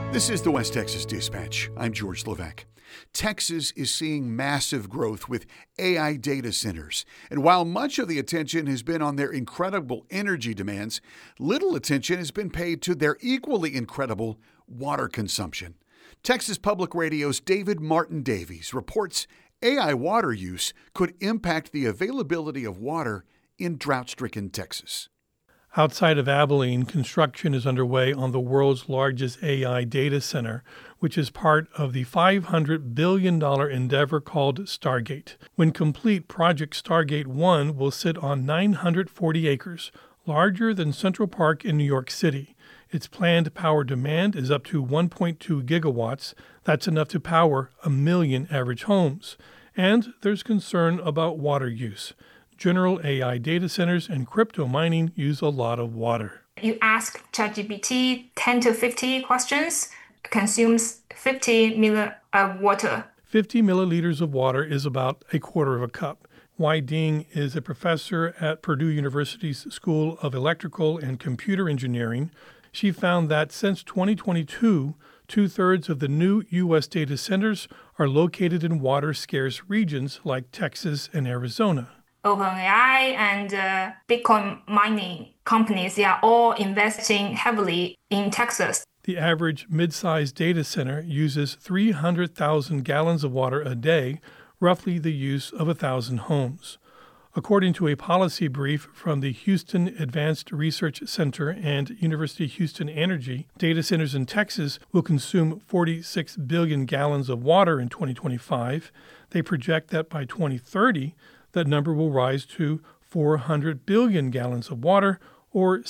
This is the West Texas Dispatch. I'm George Levesque. Texas is seeing massive growth with AI data centers. And while much of the attention has been on their incredible energy demands, little attention has been paid to their equally incredible water consumption. Texas Public Radio's David Martin Davies reports AI water use could impact the availability of water in drought-stricken Texas. Outside of Abilene, construction is underway on the world's largest AI data center, which is part of the $500 billion endeavor called Stargate. When complete, Project Stargate 1 will sit on 940 acres, larger than Central Park in New York City. Its planned power demand is up to 1.2 gigawatts. That's enough to power 1 million average homes. And there's concern about water use. General AI data centers and crypto mining use a lot of water. You ask ChatGPT 10 to 50 questions, consumes 50 milliliters of water. 50 milliliters of water is about a quarter of a cup. Wai Ding is a professor at Purdue University's School of Electrical and Computer Engineering. She found that since 2022, two-thirds of the new U.S. data centers are located in water-scarce regions like Texas and Arizona. OpenAI and Bitcoin mining companies, they are all investing heavily in Texas. The average mid-sized data center uses 300,000 gallons of water a day, roughly the use of 1,000 homes. According to a policy brief from the Houston Advanced Research Center and University of Houston Energy, data centers in Texas will consume 46 billion gallons of water in 2025. They project that by 2030, that number will rise to 400 billion gallons of water, or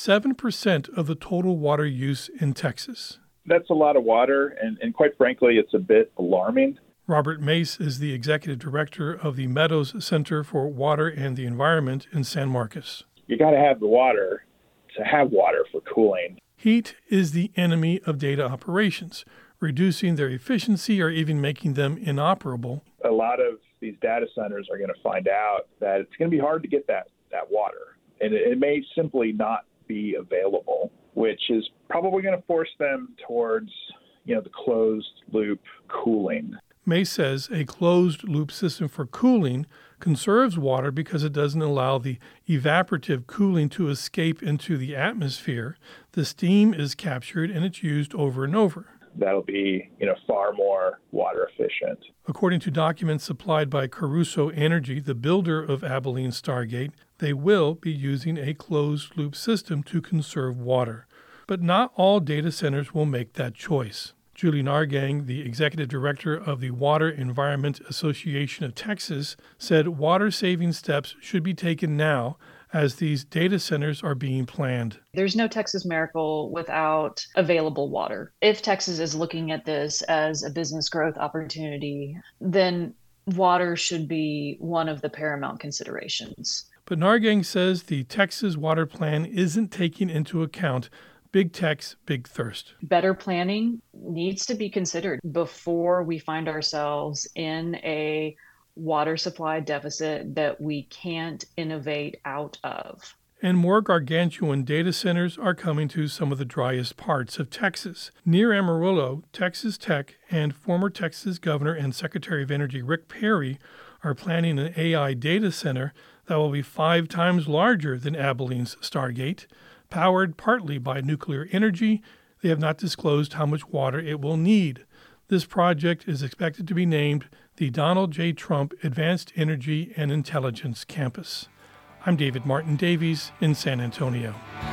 7% of the total water use in Texas. That's a lot of water, and quite frankly, it's a bit alarming. Robert Mace is the executive director of the Meadows Center for Water and the Environment in San Marcos. You got to have the water to have water for cooling. Heat is the enemy of data operations, reducing their efficiency or even making them inoperable. A lot of these data centers are going to find out that it's going to be hard to get that water, and it may simply not be available, which is probably going to force them towards, the closed loop cooling. May says a closed-loop system for cooling conserves water because it doesn't allow the evaporative cooling to escape into the atmosphere. The steam is captured and it's used over and over. That'll be, far more water efficient. According to documents supplied by Caruso Energy, the builder of Abilene Stargate, they will be using a closed-loop system to conserve water. But not all data centers will make that choice. Julie Nargang, the executive director of the Water Environment Association of Texas, said water-saving steps should be taken now as these data centers are being planned. There's no Texas miracle without available water. If Texas is looking at this as a business growth opportunity, then water should be one of the paramount considerations. But Nargang says the Texas water plan isn't taking into account big tech's big thirst. Better planning needs to be considered before we find ourselves in a water supply deficit that we can't innovate out of. And more gargantuan data centers are coming to some of the driest parts of Texas. Near Amarillo, Texas Tech and former Texas Governor and Secretary of Energy Rick Perry are planning an AI data center that will be 5 times larger than Abilene's Stargate. Powered partly by nuclear energy, they have not disclosed how much water it will need. This project is expected to be named the Donald J. Trump Advanced Energy and Intelligence Campus. I'm David Martin Davies in San Antonio.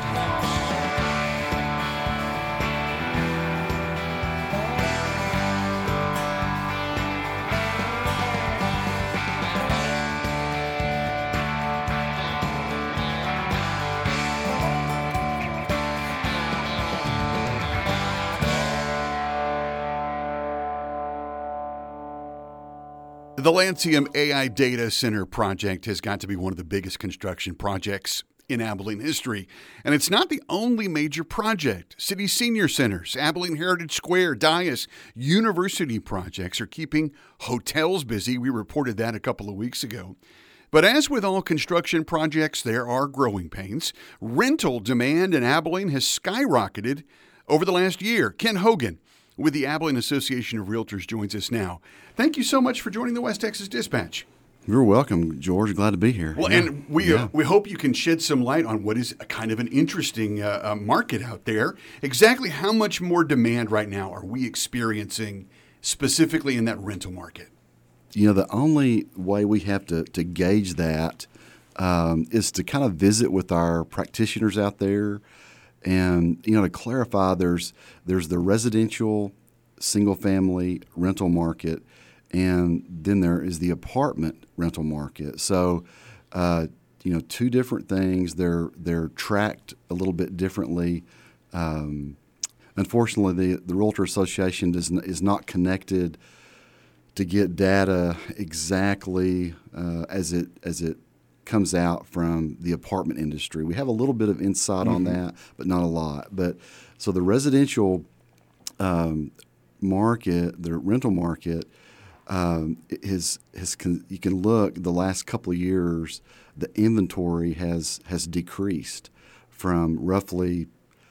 The Lancium AI Data Center project has got to be one of the biggest construction projects in Abilene history. And it's not the only major project. City senior centers, Abilene Heritage Square, Dias, university projects are keeping hotels busy. We reported that a couple of weeks ago. But as with all construction projects, there are growing pains. Rental demand in Abilene has skyrocketed over the last year. Ken Hogan with the Abilene Association of Realtors joins us now. Thank you so much for joining the West Texas Dispatch. You're welcome, George. Glad to be here. Well, and we hope you can shed some light on what is a kind of an interesting market out there. Exactly how much more demand right now are we experiencing specifically in that rental market? You know, the only way we have to gauge that is to kind of visit with our practitioners out there. And, you know, to clarify, there's the residential single-family rental market, and then there is the apartment rental market. So, you know, two different things. They're tracked a little bit differently. Unfortunately, the Realtor Association is not connected to get data exactly as it comes out from the apartment industry. We have a little bit of insight on that, but not a lot. But so the residential market, the rental market, you can look the last couple of years, the inventory has decreased from roughly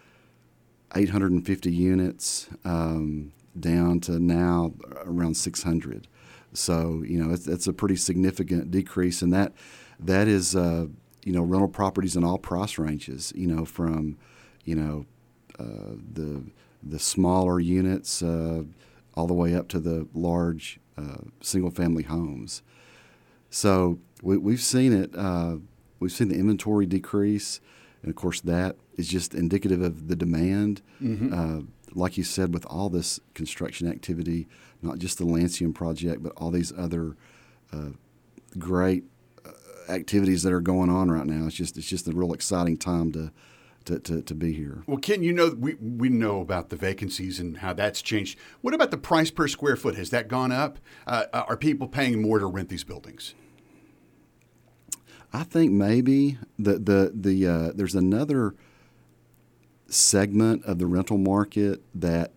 850 units down to now around 600. So, you know, it's a pretty significant decrease, and that is, you know, rental properties in all price ranges, you know, from, you know, the smaller units all the way up to the large single-family homes. So we've seen it. We've seen the inventory decrease, and of course that is just indicative of the demand. Like you said, with all this construction activity, not just the Lancium project, but all these other great activities that are going on right now. It's just a real exciting time to be here. Well, Ken, you know, we know about the vacancies and how that's changed. What about the price per square foot? Has that gone up? Are people paying more to rent these buildings? I think maybe there's another segment of the rental market that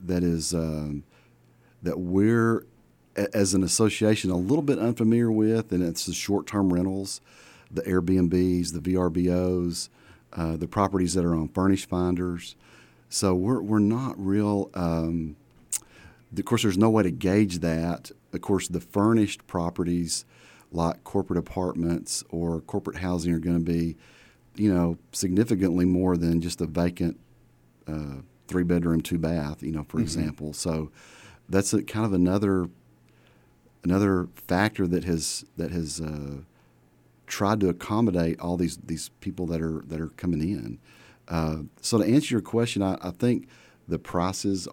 we're, as an association, a little bit unfamiliar with, and it's the short-term rentals, the Airbnbs, the VRBOs, the properties that are on Furnish Finders. So we're not real. Of course, there's no way to gauge that. Of course, the furnished properties, like corporate apartments or corporate housing, are going to be, you know, significantly more than just a vacant 3-bedroom, 2-bath, you know, for example. So that's kind of another factor that has tried to accommodate all these people that are coming in. So to answer your question, I think the prices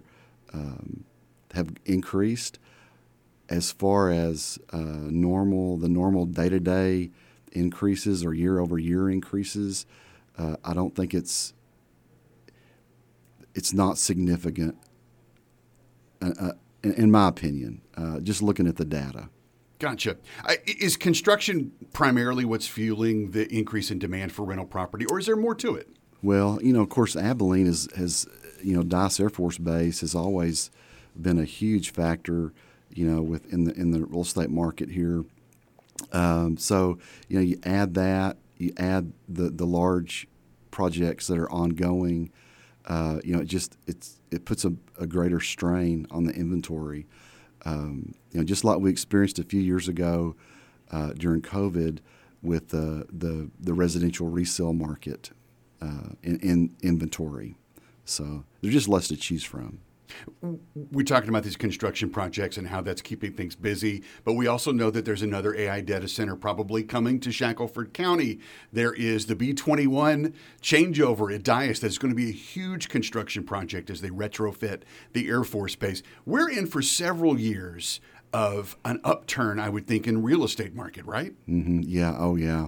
have increased. As far as the normal day-to-day increases or year-over-year increases, I don't think it's not significant, in my opinion, just looking at the data. Gotcha. Is construction primarily what's fueling the increase in demand for rental property, or is there more to it? Well, you know, of course, Abilene has, you know, Dice Air Force Base has always been a huge factor, you know, in the real estate market here. So, you know, you add the large projects that are ongoing. You know, it puts a greater strain on the inventory. You know, just like we experienced a few years ago during COVID with the residential resale market in inventory. So there's just less to choose from. We're talking about these construction projects and how that's keeping things busy, but we also know that there's another AI data center probably coming to Shackelford County. There is the B-21 changeover at Dias that's going to be a huge construction project as they retrofit the Air Force Base. We're in for several years of an upturn, I would think, in real estate market, right? Mm-hmm. Yeah. Oh, yeah.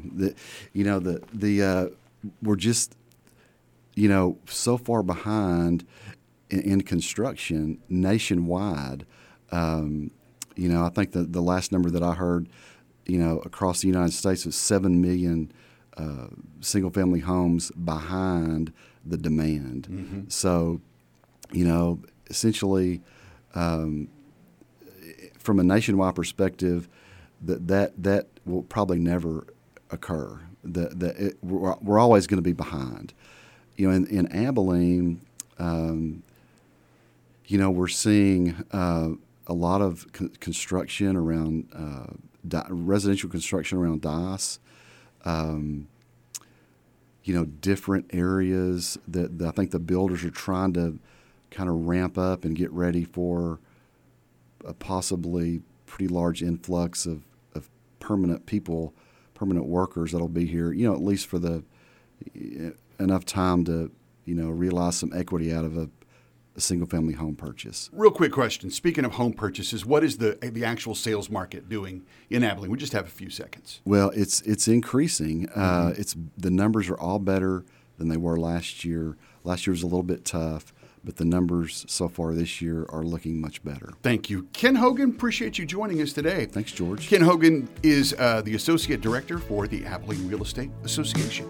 We're just, you know, so far behind in construction nationwide. You know, I think the last number that I heard, you know, across the United States was 7 million single-family homes behind the demand. Mm-hmm. So, you know, essentially, from a nationwide perspective, that will probably never occur. We're always going to be behind. You know, in Abilene, We're seeing a lot of construction around residential construction around DICE. Different areas that I think the builders are trying to kind of ramp up and get ready for a possibly pretty large influx of permanent workers that'll be here, at least for enough time to, realize some equity out of a single-family home purchase. Real quick question. Speaking of home purchases, what is the actual sales market doing in Abilene? We just have a few seconds. Well, it's increasing. The numbers are all better than they were last year. Last year was a little bit tough, but the numbers so far this year are looking much better. Thank you. Ken Hogan, appreciate you joining us today. Thanks, George. Ken Hogan is the Associate Director for the Abilene Real Estate Association.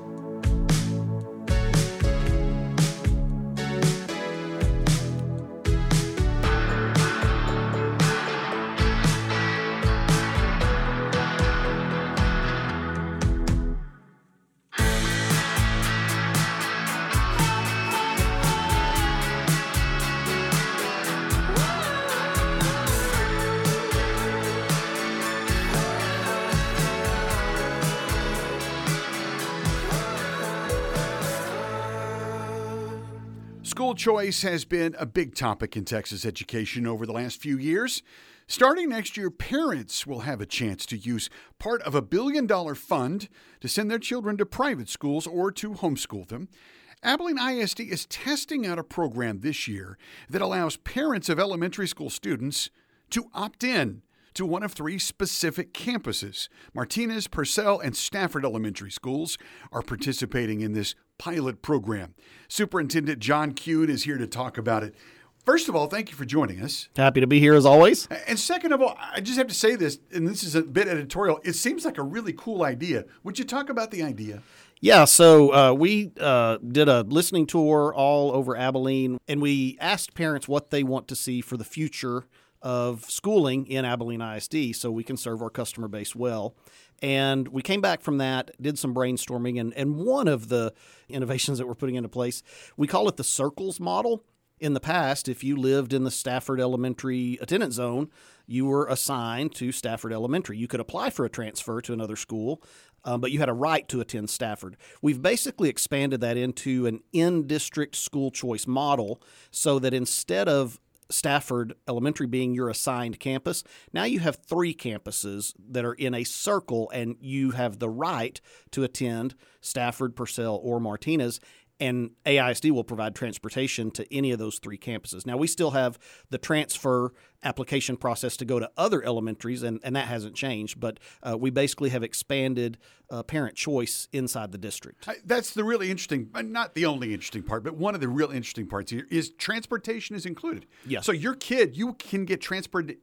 School choice has been a big topic in Texas education over the last few years. Starting next year, parents will have a chance to use part of $1 billion fund to send their children to private schools or to homeschool them. Abilene ISD is testing out a program this year that allows parents of elementary school students to opt in to one of 3 specific campuses. Martinez, Purcell, and Stafford elementary schools are participating in this pilot program. Superintendent John Kuhn is here to talk about it. First of all, thank you for joining us. Happy to be here as always. And second of all, I just have to say this, and this is a bit editorial. It seems like a really cool idea. Would you talk about the idea? Yeah, so we did a listening tour all over Abilene, and we asked parents what they want to see for the future of schooling in Abilene ISD so we can serve our customer base well. And we came back from that, did some brainstorming, and one of the innovations that we're putting into place, we call it the Circles model. In the past, if you lived in the Stafford Elementary attendance zone, you were assigned to Stafford Elementary. You could apply for a transfer to another school, but you had a right to attend Stafford. We've basically expanded that into an in-district school choice model so that instead of Stafford Elementary being your assigned campus, now you have 3 campuses that are in a circle, and you have the right to attend Stafford, Purcell, or Martinez. And AISD will provide transportation to any of those 3 campuses. Now, we still have the transfer application process to go to other elementaries, and that hasn't changed. But we basically have expanded parent choice inside the district. That's the really interesting, not the only interesting part, but one of the real interesting parts here is transportation is included. Yes. So your kid, you can get transported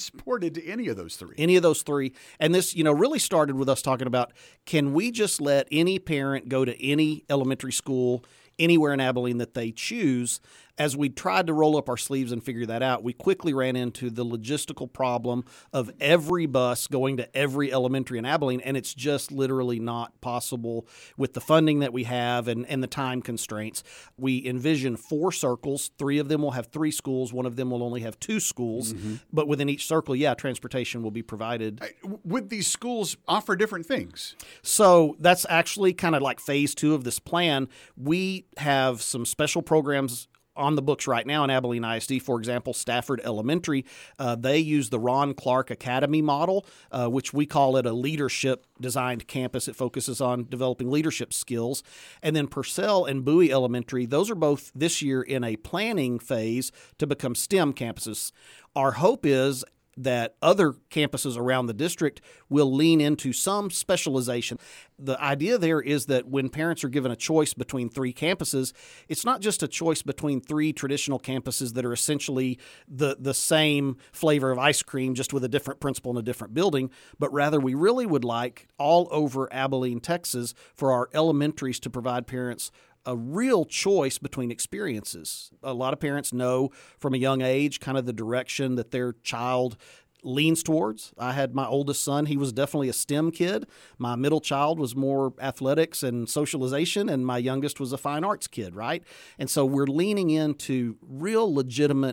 to any of those 3. Any of those 3. And this, really started with us talking about, can we just let any parent go to any elementary school anywhere in Abilene that they choose? As we tried to roll up our sleeves and figure that out, we quickly ran into the logistical problem of every bus going to every elementary in Abilene, and it's just literally not possible with the funding that we have and the time constraints. We envision 4 circles. 3 of them will have 3 schools. 1 of them will only have 2 schools. Mm-hmm. But within each circle, transportation will be provided. Would these schools offer different things? So that's actually kind of like phase 2 of this plan. We have some special programs on the books right now in Abilene ISD. For example, Stafford Elementary, they use the Ron Clark Academy model, which we call it a leadership-designed campus. It focuses on developing leadership skills. And then Purcell and Bowie Elementary, those are both this year in a planning phase to become STEM campuses. Our hope is that other campuses around the district will lean into some specialization. The idea there is that when parents are given a choice between 3 campuses, it's not just a choice between 3 traditional campuses that are essentially the same flavor of ice cream, just with a different principal in a different building, but rather we really would like all over Abilene, Texas, for our elementaries to provide parents a real choice between experiences. A lot of parents know from a young age kind of the direction that their child leans towards. I had my oldest son. He was definitely a STEM kid. My middle child was more athletics and socialization, and my youngest was a fine arts kid, right? And so we're leaning into real legitimate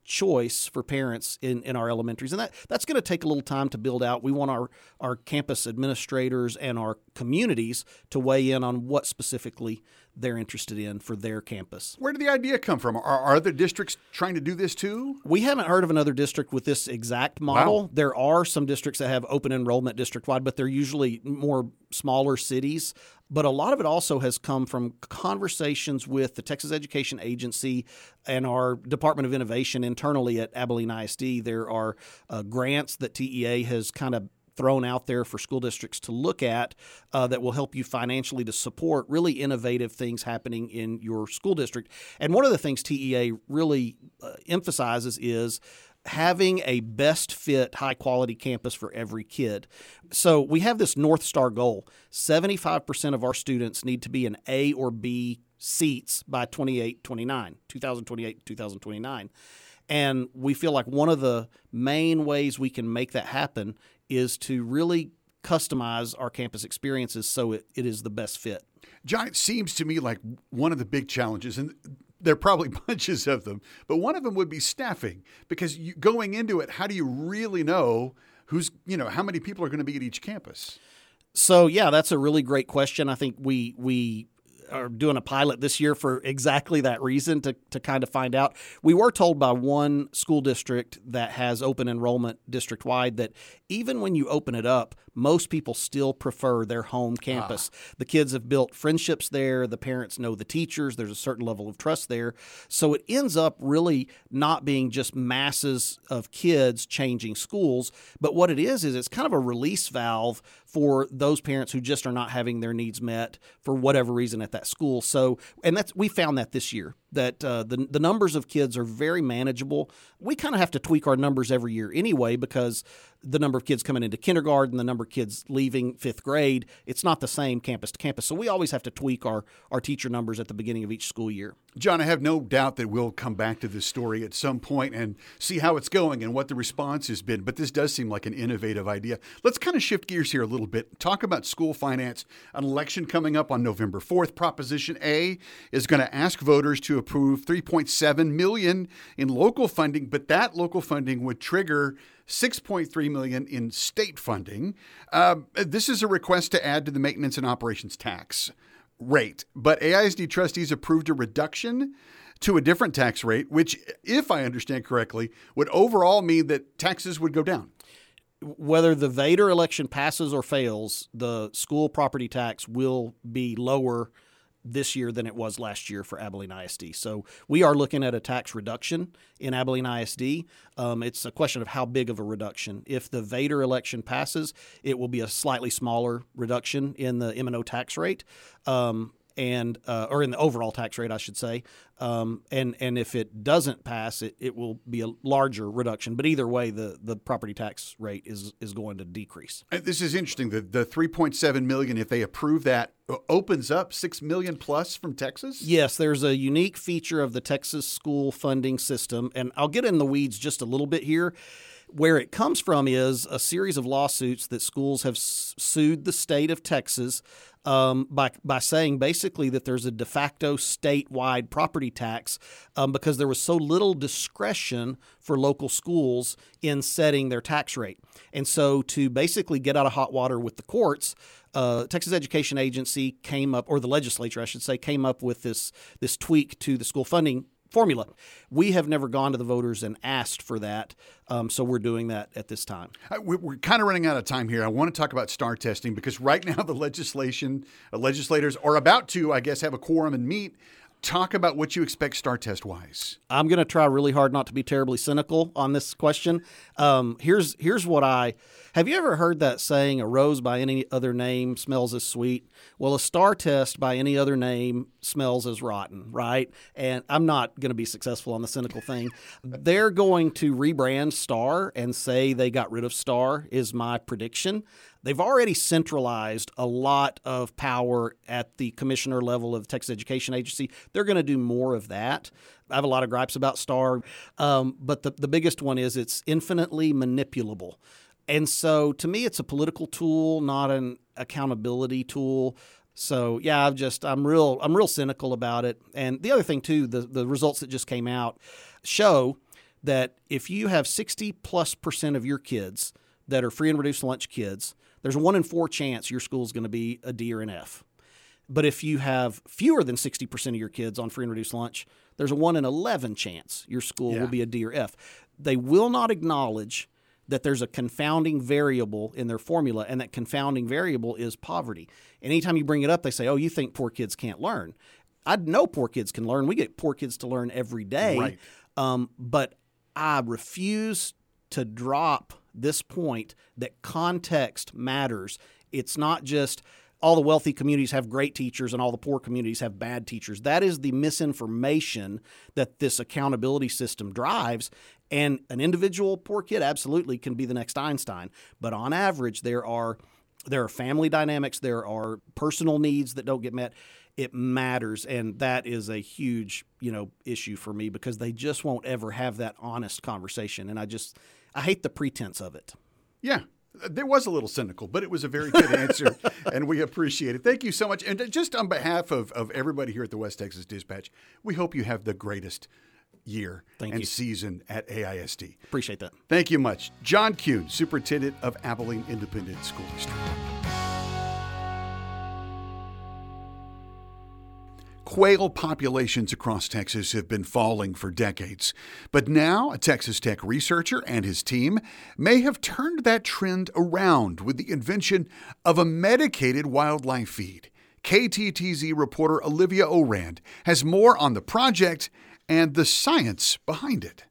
choice for parents in our elementaries. And that's going to take a little time to build out. We want our campus administrators and our communities to weigh in on what specifically they're interested in for their campus. Where did the idea come from? Are other districts trying to do this too? We haven't heard of another district with this exact model. Wow. There are some districts that have open enrollment district-wide, but they're usually more smaller cities. But a lot of it also has come from conversations with the Texas Education Agency and our Department of Innovation internally at Abilene ISD. There are grants that TEA has kind of thrown out there for school districts to look at that will help you financially to support really innovative things happening in your school district. And one of the things TEA really emphasizes is having a best fit, high quality campus for every kid. So we have this North Star goal. 75% of our students need to be in A or B seats by 2028-2029. And we feel like one of the main ways we can make that happen is to really customize our campus experiences so it is the best fit. John, it seems to me like one of the big challenges, and there are probably bunches of them, but one of them would be staffing, because going into it, how do you really know how many people are going to be at each campus? So, yeah, that's a really great question. I think we are doing a pilot this year for exactly that reason, to kind of find out. We were told by one school district that has open enrollment district-wide that even when you open it up, most people still prefer their home campus. The kids have built friendships there. The parents know the teachers. There's a certain level of trust there. So it ends up really not being just masses of kids changing schools, but what it is it's kind of a release valve for those parents who just are not having their needs met for whatever reason at that school. So, and we found that this year, that the numbers of kids are very manageable. We kind of have to tweak our numbers every year anyway, because the number of kids coming into kindergarten, the number of kids leaving fifth grade, it's not the same campus to campus. So we always have to tweak our teacher numbers at the beginning of each school year. John, I have no doubt that we'll come back to this story at some point and see how it's going and what the response has been. But this does seem like an innovative idea. Let's kind of shift gears here a little bit. Talk about school finance. An election coming up on November 4th. Proposition A is going to ask voters to approve $3.7 million in local funding, but that local funding would trigger $6.3 million in state funding. This is a request to add to the maintenance and operations tax rate, but AISD trustees approved a reduction to a different tax rate, which, if I understand correctly, would overall mean that taxes would go down. Whether the Vader election passes or fails, the school property tax will be lower this year than it was last year for Abilene ISD. So we are looking at a tax reduction in Abilene ISD. It's a question of how big of a reduction. If the Vader election passes, it will be a slightly smaller reduction in the M&O tax rate, or in the overall tax rate, I should say. And if it doesn't pass, it will be a larger reduction. But either way, the property tax rate is going to decrease. This is interesting. The $3.7 million, if they approve that, opens up $6 million plus from Texas? Yes, there's a unique feature of the Texas school funding system, and I'll get in the weeds just a little bit here. Where it comes from is a series of lawsuits that schools have sued the state of Texas by saying basically that there's a de facto statewide property tax because there was so little discretion for local schools in setting their tax rate. And so to basically get out of hot water with the courts, Texas Education Agency came up, or the legislature, I should say, came up with this tweak to the school funding formula. We have never gone to the voters and asked for that, so we're doing that at this time. We're kind of running out of time here. I want to talk about STAR testing because right now the legislators are about to, I guess, have a quorum and meet. Talk about what you expect STAR test-wise. I'm going to try really hard not to be terribly cynical on this question. Here's what have you ever heard that saying, a rose by any other name smells as sweet? Well, a STAR test by any other name smells as rotten, right? And I'm not going to be successful on the cynical thing. They're going to rebrand STAR and say they got rid of STAR is my prediction. They've already centralized a lot of power at the commissioner level of the Texas Education Agency. They're going to do more of that. I have a lot of gripes about STAR, but the biggest one is it's infinitely manipulable. And so to me, it's a political tool, not an accountability tool. So yeah, I'm real cynical about it. And the other thing too, the results that just came out show that if you have 60+% of your kids that are free and reduced lunch kids, there's a 1 in 4 chance your school is going to be a D or an F. But if you have fewer than 60% of your kids on free and reduced lunch, there's a 1 in 11 chance your school will be a D or F. They will not acknowledge that there's a confounding variable in their formula, and that confounding variable is poverty. And anytime you bring it up, they say, oh, you think poor kids can't learn. I know poor kids can learn. We get poor kids to learn every day. Right. But I refuse to drop this point that context matters. It's not just all the wealthy communities have great teachers and all the poor communities have bad teachers. That is the misinformation that this accountability system drives. And an individual poor kid absolutely can be the next Einstein. But on average, there are family dynamics, there are personal needs that don't get met. It matters, and that is a huge, issue for me, because they just won't ever have that honest conversation. And I hate the pretense of it. Yeah. There was a little cynical, but it was a very good answer, and we appreciate it. Thank you so much. And just on behalf of everybody here at the West Texas Dispatch, we hope you have the greatest year and season at AISD. Appreciate that. Thank you much. John Kuhn, Superintendent of Abilene Independent School District. Quail populations across Texas have been falling for decades. But now, a Texas Tech researcher and his team may have turned that trend around with the invention of a medicated wildlife feed. KTTZ reporter Olivia Orand has more on the project and the science behind it.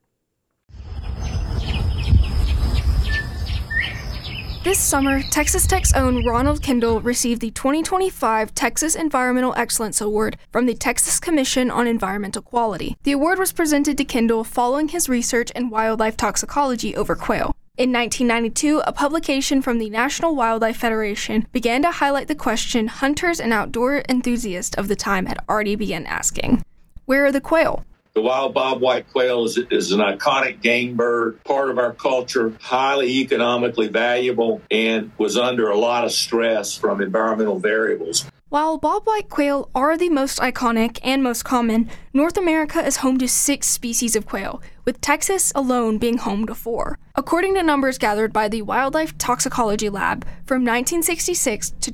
This summer, Texas Tech's own Ronald Kendall received the 2025 Texas Environmental Excellence Award from the Texas Commission on Environmental Quality. The award was presented to Kendall following his research in wildlife toxicology over quail. In 1992, a publication from the National Wildlife Federation began to highlight the question hunters and outdoor enthusiasts of the time had already begun asking: where are the quail? The wild bobwhite quail is an iconic game bird, part of our culture, highly economically valuable, and was under a lot of stress from environmental variables. While bobwhite quail are the most iconic and most common, North America is home to 6 species of quail, with Texas alone being home to 4. According to numbers gathered by the Wildlife Toxicology Lab, from 1966 to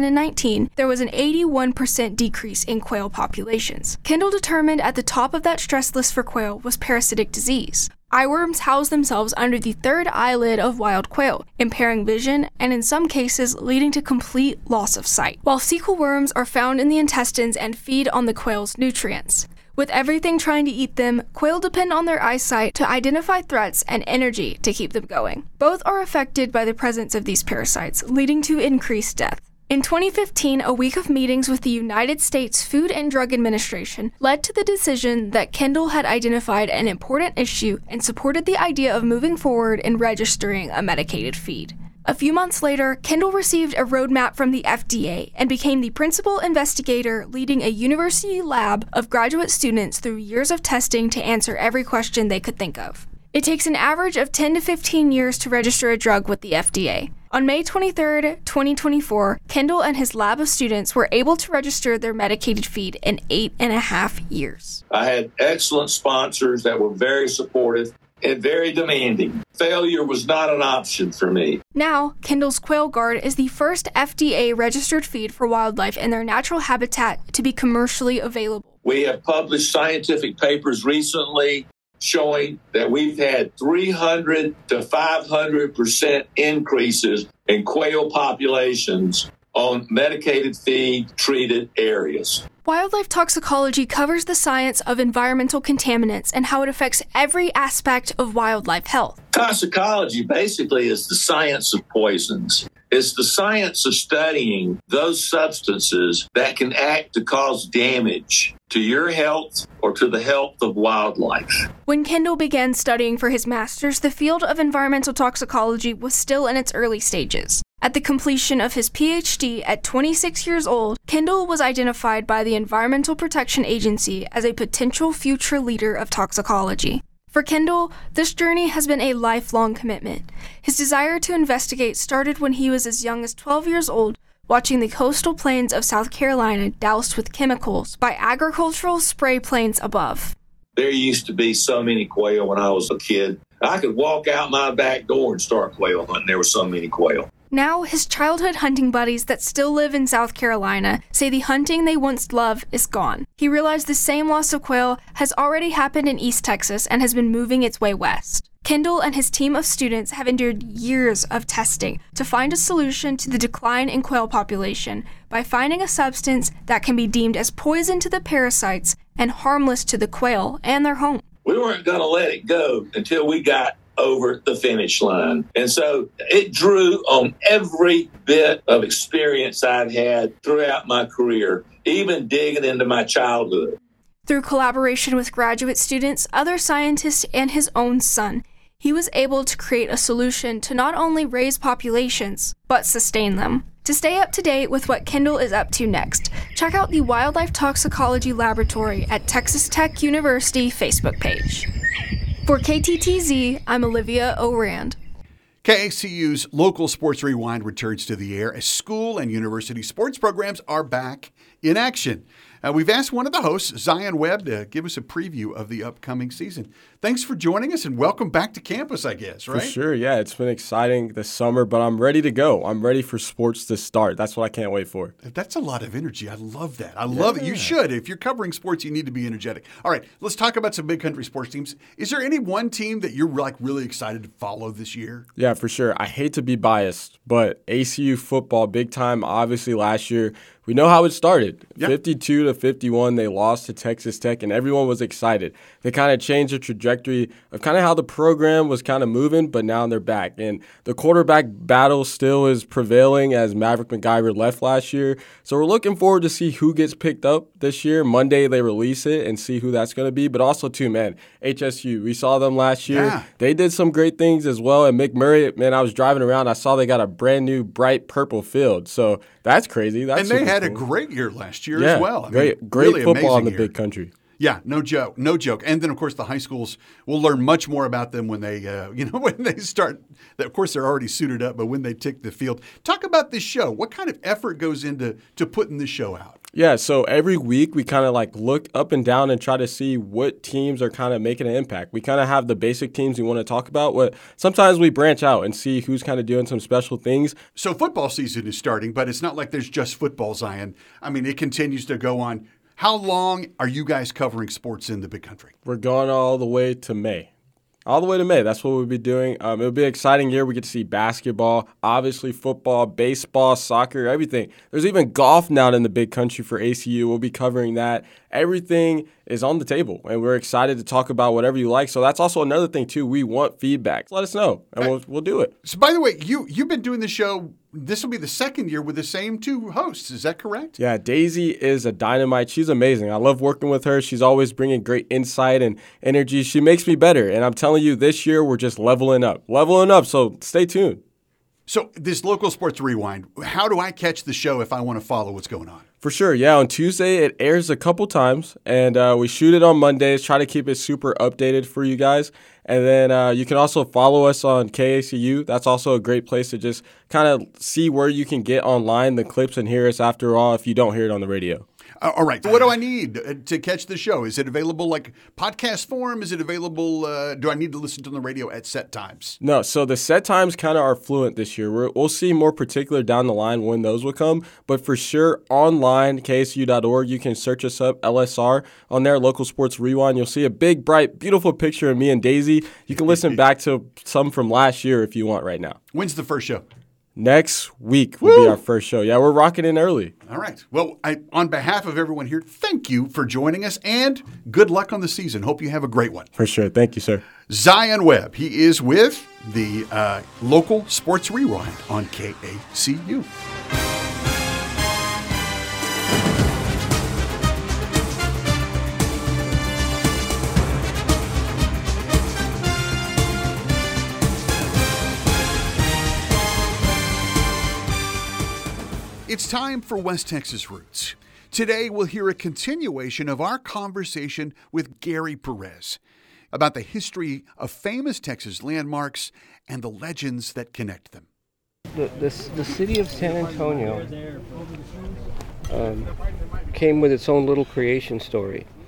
2019, there was an 81% decrease in quail populations. Kendall determined at the top of that stress list for quail was parasitic disease. Eyeworms house themselves under the third eyelid of wild quail, impairing vision and in some cases leading to complete loss of sight, while cecal worms are found in the intestines and feed on the quail's nutrients. With everything trying to eat them, quail depend on their eyesight to identify threats and energy to keep them going. Both are affected by the presence of these parasites, leading to increased death. In 2015, a week of meetings with the United States Food and Drug Administration led to the decision that Kendall had identified an important issue and supported the idea of moving forward in registering a medicated feed. A few months later, Kendall received a roadmap from the FDA and became the principal investigator, leading a university lab of graduate students through years of testing to answer every question they could think of. It takes an average of 10 to 15 years to register a drug with the FDA. On May 23, 2024, Kendall and his lab of students were able to register their medicated feed in 8.5 years. I had excellent sponsors that were very supportive and very demanding. Failure was not an option for me. Now, Kendall's Quail Guard is the first FDA-registered feed for wildlife in their natural habitat to be commercially available. We have published scientific papers recently showing that we've had 300 to 500% increases in quail populations on medicated feed treated areas. Wildlife toxicology covers the science of environmental contaminants and how it affects every aspect of wildlife health. Toxicology basically is the science of poisons. It's the science of studying those substances that can act to cause damage to your health or to the health of wildlife. When Kendall began studying for his master's, the field of environmental toxicology was still in its early stages. At the completion of his PhD at 26 years old, Kendall was identified by the Environmental Protection Agency as a potential future leader of toxicology. For Kendall, this journey has been a lifelong commitment. His desire to investigate started when he was as young as 12 years old, watching the coastal plains of South Carolina doused with chemicals by agricultural spray planes above. There used to be so many quail when I was a kid. I could walk out my back door and start quail hunting. There were so many quail. Now, his childhood hunting buddies that still live in South Carolina say the hunting they once loved is gone. He realized the same loss of quail has already happened in East Texas and has been moving its way west. Kendall and his team of students have endured years of testing to find a solution to the decline in quail population by finding a substance that can be deemed as poison to the parasites and harmless to the quail and their home. We weren't going to let it go until we got over the finish line. And so it drew on every bit of experience I've had throughout my career, even digging into my childhood. Through collaboration with graduate students, other scientists, and his own son, he was able to create a solution to not only raise populations, but sustain them. To stay up to date with what Kendall is up to next, check out the Wildlife Toxicology Laboratory at Texas Tech University Facebook page. For KTTZ, I'm Olivia O'Rand. KACU's Local Sports Rewind returns to the air as school and university sports programs are back in action. We've asked one of the hosts, Zion Webb, to give us a preview of the upcoming season. Thanks for joining us and welcome back to campus, I guess, right? For sure, yeah. It's been exciting this summer, but I'm ready to go. I'm ready for sports to start. That's what I can't wait for. That's a lot of energy. I love that. I love it. You should. If you're covering sports, you need to be energetic. All right, let's talk about some big country sports teams. Is there any one team that you're really excited to follow this year? Yeah, for sure. I hate to be biased, but ACU football, big time, obviously last year. We know how it started. Yep. 52-51, they lost to Texas Tech, and everyone was excited. They kind of changed the trajectory of kind of how the program was kind of moving, but now they're back. And the quarterback battle still is prevailing as Maverick McIver left last year. So we're looking forward to see who gets picked up this year. Monday they release it and see who that's going to be. But also, too, man, HSU, we saw them last year. Yeah. They did some great things as well. And McMurray, man, I was driving around. I saw they got a brand new bright purple field. So that's crazy. And they had a great year last year as well. Great really football in the big country. Yeah, no joke. And then, of course, the high schools, we'll learn much more about them when they, when they start. Of course, they're already suited up, but when they take the field. Talk about this show. What kind of effort goes into putting this show out? Yeah, so every week we kind of look up and down and try to see what teams are kind of making an impact. We kind of have the basic teams we want to talk about, but sometimes we branch out and see who's kind of doing some special things. So football season is starting, but it's not like there's just football, Zion. I mean, it continues to go on. How long are you guys covering sports in the big country? We're going all the way to May. All the way to May. That's what we'll be doing. It'll be an exciting year. We get to see basketball, obviously football, baseball, soccer, everything. There's even golf now in the big country for ACU. We'll be covering that. Everything is on the table, and we're excited to talk about whatever you like. So that's also another thing, too. We want feedback. Let us know, and we'll do it. So, by the way, you've been doing the show. This will be the second year with the same two hosts. Is that correct? Yeah, Daisy is a dynamite. She's amazing. I love working with her. She's always bringing great insight and energy. She makes me better, and I'm telling you, this year we're just leveling up. So stay tuned. So this Local Sports Rewind, how do I catch the show if I want to follow what's going on? For sure, yeah. On Tuesday, it airs a couple times, and we shoot it on Mondays, try to keep it super updated for you guys. And then you can also follow us on KACU. That's also a great place to just kind of see where you can get online the clips and hear us after all if you don't hear it on the radio. All right. What do I need to catch the show? Is it available like podcast form? Is it available? Do I need to listen to the radio at set times? No. So the set times kind of are fluent this year. We'll see more particular down the line when those will come. But for sure, online, KSU.org, you can search us up, LSR, on there, Local Sports Rewind. You'll see a big, bright, beautiful picture of me and Daisy. You can listen back to some from last year if you want right now. When's the first show? Next week will be our first show. Yeah, we're rocking in early. All right. Well, on behalf of everyone here, thank you for joining us, and good luck on the season. Hope you have a great one. For sure. Thank you, sir. Zion Webb. He is with the Local Sports Rewind on KACU. It's time for West Texas Roots. Today, we'll hear a continuation of our conversation with Gary Perez about the history of famous Texas landmarks and the legends that connect them. The city of San Antonio came with its own little creation story.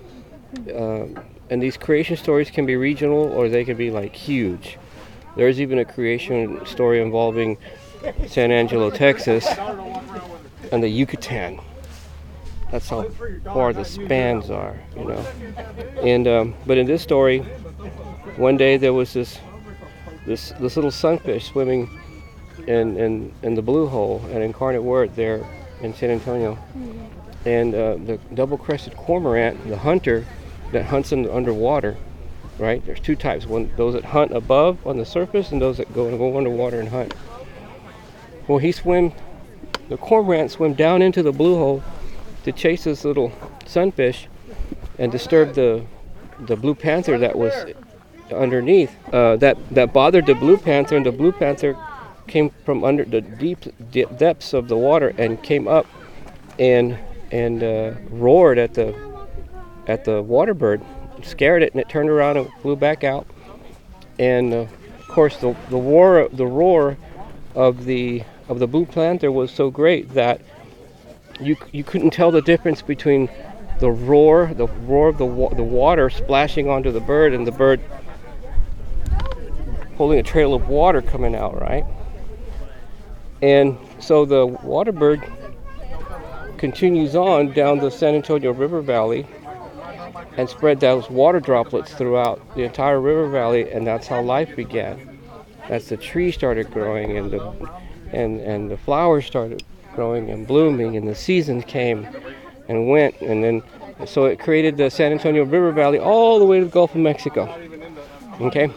And these creation stories can be regional or they can be like huge. There's even a creation story involving San Angelo, Texas, and the Yucatan. That's how far the spans are, you know. And but in this story, one day there was this little sunfish swimming in the Blue Hole at Incarnate Word there in San Antonio, and the double-crested cormorant, the hunter that hunts underwater, right? There's two types: those that hunt above on the surface, and those that go underwater and hunt. Well, the cormorant swam down into the Blue Hole to chase this little sunfish and disturb the blue panther that was underneath. That bothered the blue panther, and the blue panther came from under the deep depths of the water and came up and roared at the water bird, scared it, and it turned around and flew back out. And of course, the roar of the blue panther was so great that you couldn't tell the difference between the roar of the water splashing onto the bird and the bird holding a trail of water coming out, right? And so the water bird continues on down the San Antonio River Valley and spread those water droplets throughout the entire river valley, and that's how life began. That's the tree started growing, and the flowers started growing and blooming, and the seasons came and went, and then so it created the San Antonio River Valley all the way to the Gulf of Mexico. Okay?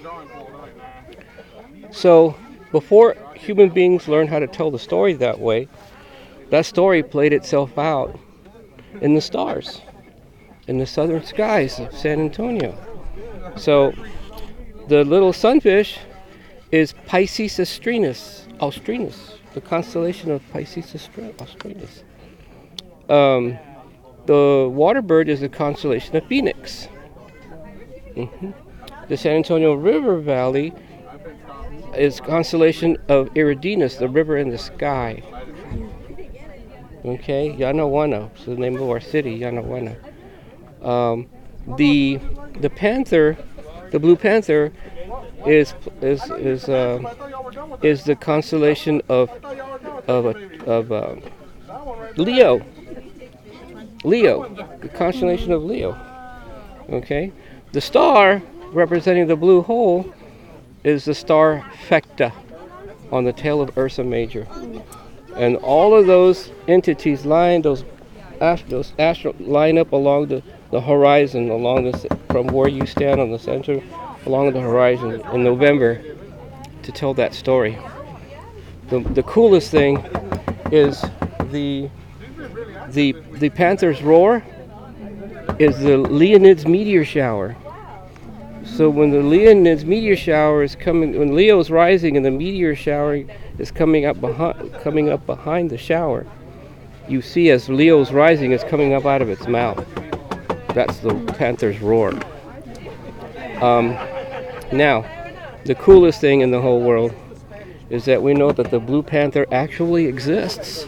So before human beings learned how to tell the story that way, that story played itself out in the stars, in the southern skies of San Antonio. So the little sunfish is Pisces Austrinus, the constellation of Pisces Austrinus. The water bird is the constellation of Phoenix. The San Antonio River Valley is constellation of Eridanus, the river in the sky. Okay, Yanaguana, is the name of our city, Yanaguana. The panther, the blue panther, is the constellation of Leo. Leo, the constellation of Leo. Okay, the star representing the blue hole is the star Phecta on the tail of Ursa Major. And all of those entities line line up along the horizon, from where you stand on the center, along the horizon in November to tell that story. The coolest thing is the panther's roar is the Leonids meteor shower. So when the Leonids meteor shower is coming, when Leo's rising and the meteor shower is coming up behind the shower, you see as Leo's rising is coming up out of its mouth. That's the panther's roar. Now, the coolest thing in the whole world is that we know that the blue panther actually exists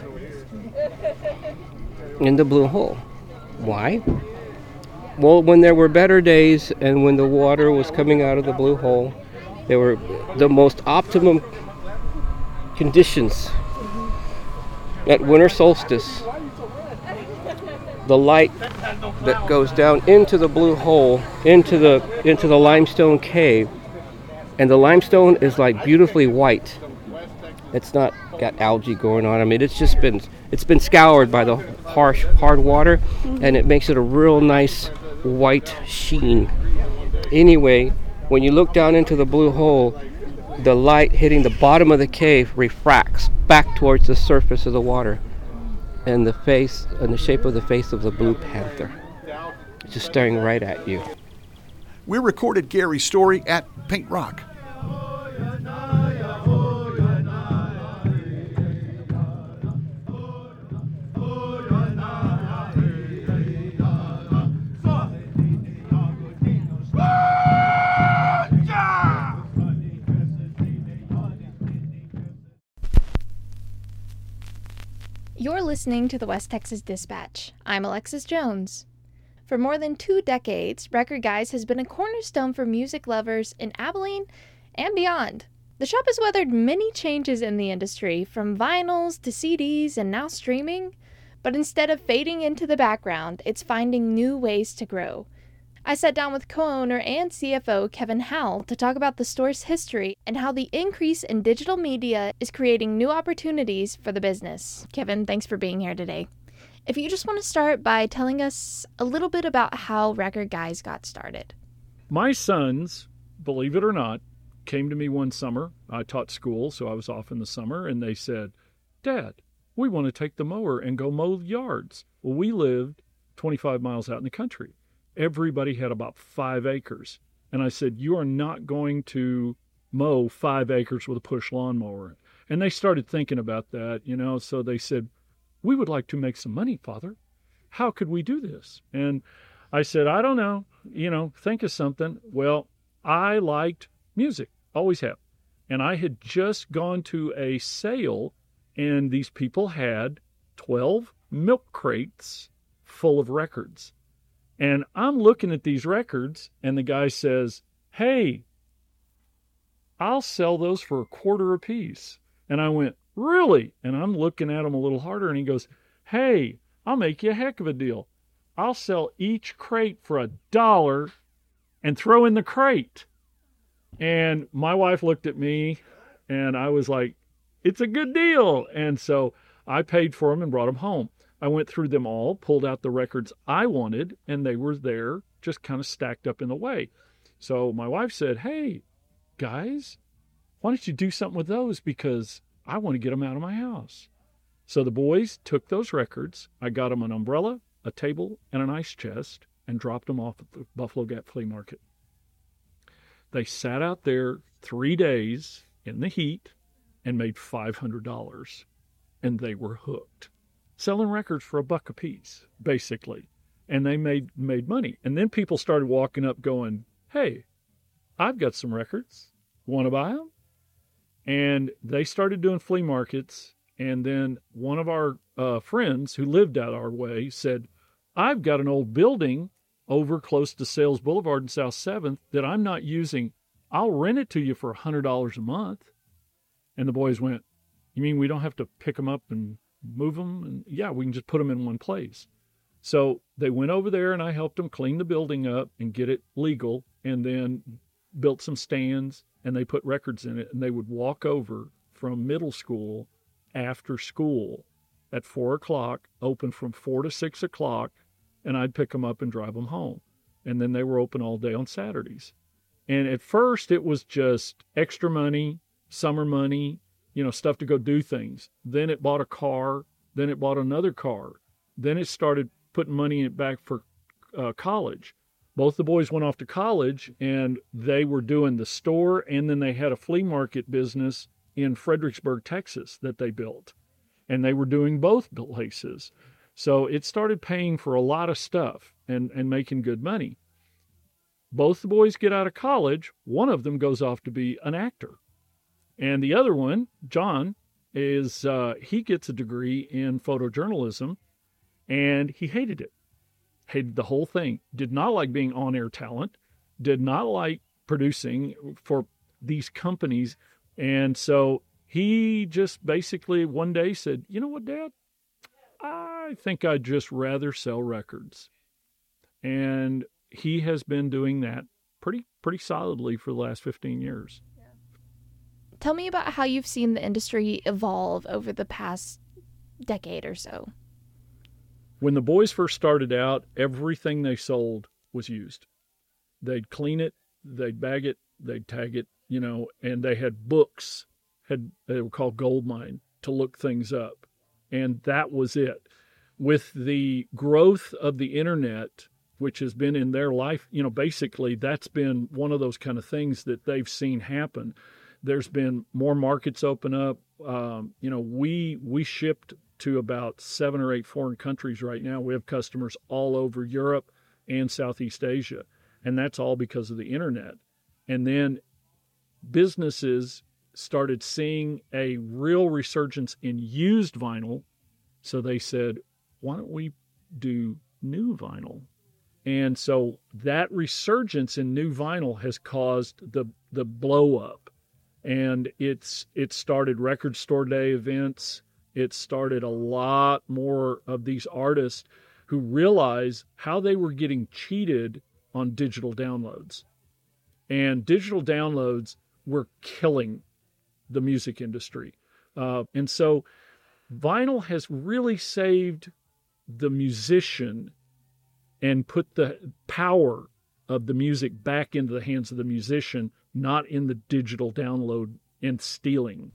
in the blue hole. Why? Well, when there were better days and when the water was coming out of the blue hole, there were the most optimum conditions. At winter solstice, the light that goes down into the blue hole, into the limestone cave, and the limestone is like beautifully white. It's not got algae going on. I mean, it's been scoured by the harsh, hard water, and it makes it a real nice white sheen. Anyway, when you look down into the blue hole, the light hitting the bottom of the cave refracts back towards the surface of the water, and the shape of the face of the blue panther, just staring right at you. We recorded Gary's story at Paint Rock. You're listening to the West Texas Dispatch. I'm Alexis Jones. For more than 2 decades, Record Guys has been a cornerstone for music lovers in Abilene and beyond. The shop has weathered many changes in the industry, from vinyls to CDs and now streaming, but instead of fading into the background, it's finding new ways to grow. I sat down with co-owner and CFO Kevin Howell to talk about the store's history and how the increase in digital media is creating new opportunities for the business. Kevin, thanks for being here today. If you just want to start by telling us a little bit about how Record Guys got started. My sons, believe it or not, came to me one summer. I taught school, so I was off in the summer, and they said, "Dad, we want to take the mower and go mow yards." Well, we lived 25 miles out in the country. Everybody had about 5 acres. And I said, "You are not going to mow 5 acres with a push lawnmower." And they started thinking about that, so they said, "We would like to make some money, Father. How could we do this?" And I said, "I don't know, think of something." Well, I liked music, always have. And I had just gone to a sale, and these people had 12 milk crates full of records. And I'm looking at these records, and the guy says, "Hey, I'll sell those for $0.25 apiece." And I went, "Really?" And I'm looking at him a little harder, and he goes, "Hey, I'll make you a heck of a deal. I'll sell each crate for $1 and throw in the crate." And my wife looked at me, and I was like, "It's a good deal." And so I paid for them and brought them home. I went through them all, pulled out the records I wanted, and they were there, just kind of stacked up in the way. So my wife said, "Hey, guys, why don't you do something with those? Because I want to get them out of my house." So the boys took those records. I got them an umbrella, a table, and an ice chest, and dropped them off at the Buffalo Gap Flea Market. They sat out there 3 days in the heat and made $500, and they were hooked. Selling records for $1 apiece, basically. And they made money. And then people started walking up going, "Hey, I've got some records. Want to buy them?" And they started doing flea markets. And then one of our friends who lived out our way said, "I've got an old building over close to Sales Boulevard and South 7th that I'm not using. I'll rent it to you for $100 a month." And the boys went, "You mean we don't have to pick them up and move them?" And yeah, we can just put them in one place. So they went over there, and I helped them clean the building up and get it legal, and then built some stands, and they put records in it, and they would walk over from middle school after school at 4 o'clock, open from 4 to 6 o'clock, and I'd pick them up and drive them home. And then they were open all day on Saturdays. And at first it was just extra money, summer money, stuff to go do things. Then it bought a car. Then it bought another car. Then it started putting money in it back for college. Both the boys went off to college, and they were doing the store, and then they had a flea market business in Fredericksburg, Texas that they built. And they were doing both places. So it started paying for a lot of stuff and making good money. Both the boys get out of college. One of them goes off to be an actor. And the other one, John, he gets a degree in photojournalism, and he hated it. Hated the whole thing. Did not like being on-air talent. Did not like producing for these companies. And so he just basically one day said, "You know what, Dad? I think I'd just rather sell records." And he has been doing that pretty solidly for the last 15 years. Tell me about how you've seen the industry evolve over the past decade or so. When the boys first started out, everything they sold was used. They'd clean it, they'd bag it, they'd tag it, and they had books, they were called Goldmine, to look things up. And that was it. With the growth of the internet, which has been in their life, basically that's been one of those kind of things that they've seen happen. There's been more markets open up. We shipped to about 7 or 8 foreign countries right now. We have customers all over Europe and Southeast Asia, and that's all because of the internet. And then businesses started seeing a real resurgence in used vinyl, so they said, "Why don't we do new vinyl?" And so that resurgence in new vinyl has caused the blow up. And it started record store day events. It started a lot more of these artists who realized how they were getting cheated on digital downloads. And digital downloads were killing the music industry. And so vinyl has really saved the musician and put the power of the music back into the hands of the musician, not in the digital download and stealing.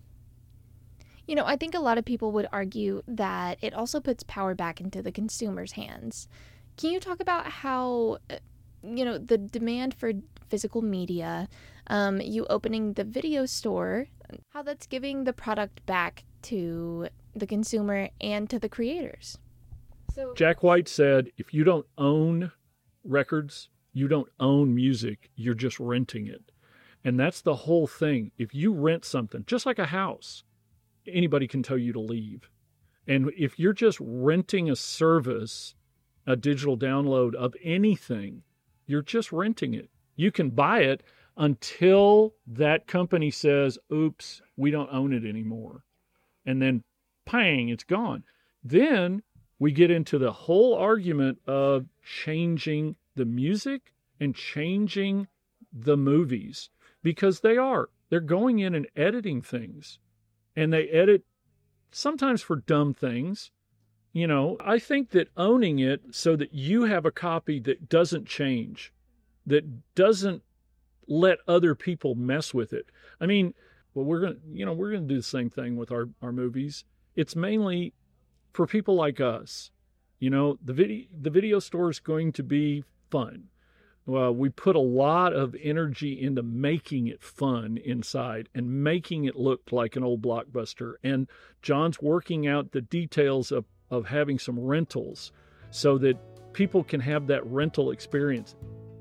You know, I think a lot of people would argue that it also puts power back into the consumer's hands. Can you talk about how, the demand for physical media, you opening the video store, how that's giving the product back to the consumer and to the creators? So Jack White said, if you don't own records, you don't own music, you're just renting it. And that's the whole thing. If you rent something, just like a house, anybody can tell you to leave. And if you're just renting a service, a digital download of anything, you're just renting it. You can buy it until that company says, oops, we don't own it anymore. And then, pang, it's gone. Then we get into the whole argument of changing the music and changing the movies, because they're going in and editing things, and they edit sometimes for dumb things. I think that owning it so that you have a copy that doesn't change, that doesn't let other people mess with it. I mean, well, we're going to do the same thing with our movies. It's mainly for people like us. The video store is going to be fun. Well, we put a lot of energy into making it fun inside and making it look like an old Blockbuster. And John's working out the details of having some rentals so that people can have that rental experience.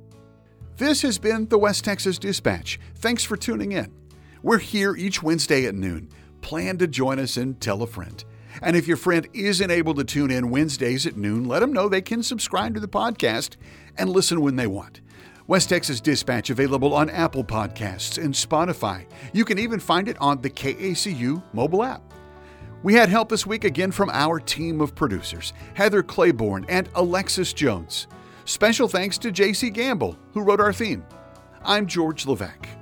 This has been the West Texas Dispatch. Thanks for tuning in. We're here each Wednesday at noon. Plan to join us and tell a friend. And if your friend isn't able to tune in Wednesdays at noon, let them know they can subscribe to the podcast and listen when they want. West Texas Dispatch available on Apple Podcasts and Spotify. You can even find it on the KACU mobile app. We had help this week again from our team of producers, Heather Claiborne and Alexis Jones. Special thanks to JC Gamble, who wrote our theme. I'm George Levesque.